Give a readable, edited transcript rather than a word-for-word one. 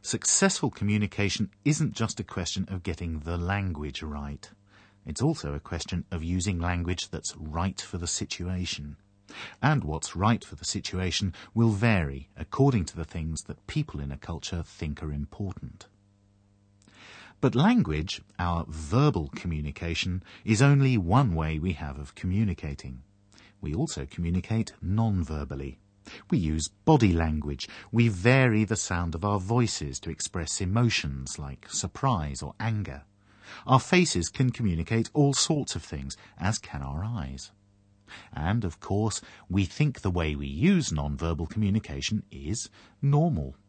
Successful communication isn't just a question of getting the language right. It's also a question of using language that's right for the situation. And what's right for the situation will vary according to the things that people in a culture think are important. But language, our verbal communication, is only one way we have of communicating. We also communicate non-verbally. We use body language. We vary the sound of our voices to express emotions like surprise or anger. Our faces can communicate all sorts of things, as can our eyes. And, of course, we think the way we use non-verbal communication is normal.